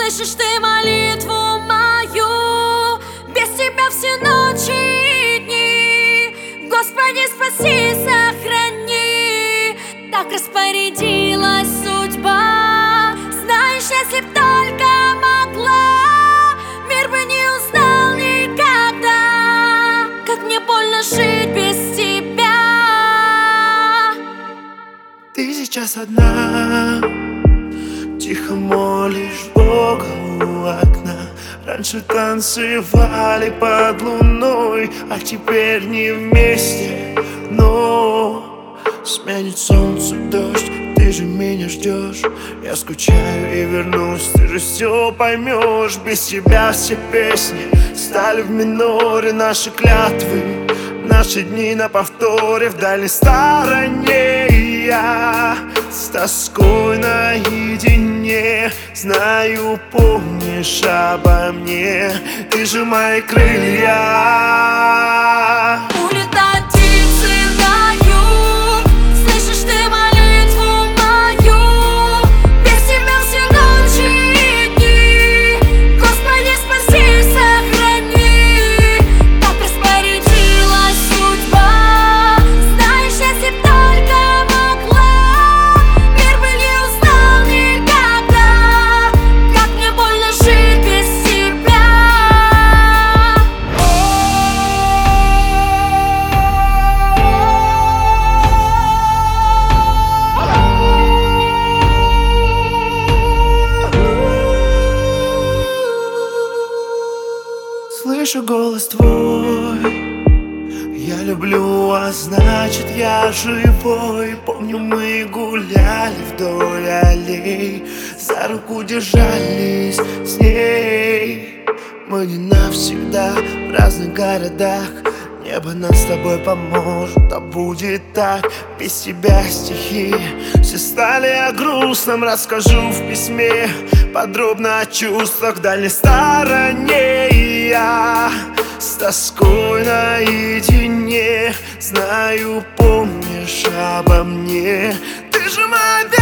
Слышишь ты молитву мою? Без тебя все ночи и дни. Господи, спаси, сохрани. Так распорядилась судьба. Знаешь, если б только могла, мир бы не узнал никогда, как мне больно жить без тебя. Ты сейчас одна, тихо молишь Бога у окна. Раньше танцевали под луной, а теперь не вместе. Но сменит солнце дождь, ты же меня ждешь. Я скучаю и вернусь, ты же все поймешь. Без тебя все песни стали в миноре, наши клятвы, наши дни на повторе в дальней стороне. И я с тоской наедине, знаю, помнишь обо мне. Ты же мои крылья. Улетают птицы на юг. Слышишь ты молитву мою? Без тебя все ночи и дни. Господи, спаси, сохрани. Так распорядилась судьба. Знаешь, если б только могла, мир бы не узнал никогда, как мне больно жить без тебя. Слышу голос твой, я люблю, а значит я живой. Помню, мы гуляли вдоль аллей, за руку держались с ней. Мы не навсегда в разных городах, небо нам с тобой поможет, а будет так. Без тебя стихи все стали о грустном. Расскажу в письме подробно о чувствах в дальней стороне. И я с тоской наедине, знаю, помнишь обо мне. Ты же моя